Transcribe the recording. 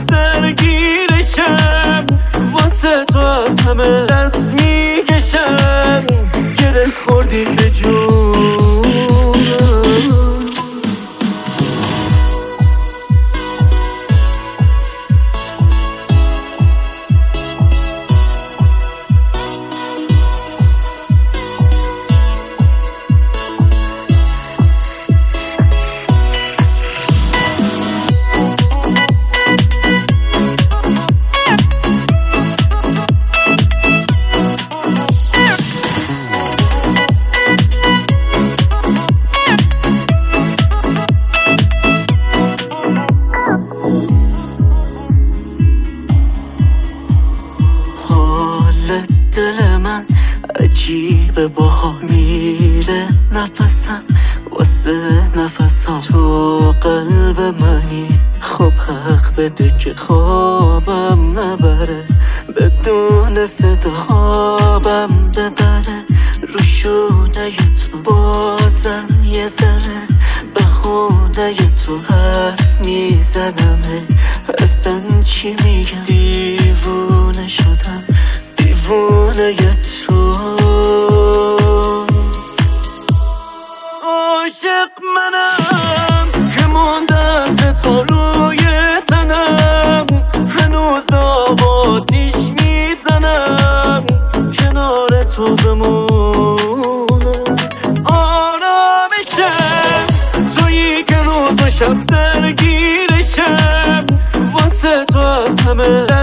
درگیرشم، واسه تو از همه دست میکشم، گره خوردی به جونم. دل من عجیبه باها میره نفسم واسه نفسم، تو قلب منی خب حق بده که خوابم نبره، بدون صدا خوابم ببره، رو شونه تو بازم یه ذره بهونه تو حرف میزنم، اصلا چی میگم دیوونه شدم، دیوونه تو عاشق منم که موندم ز تو روی تنم، هنوز آتیش میزنم کنار تو بمونم، آرامشم تویی که روز و شب درگیرشم، واسه تو از همه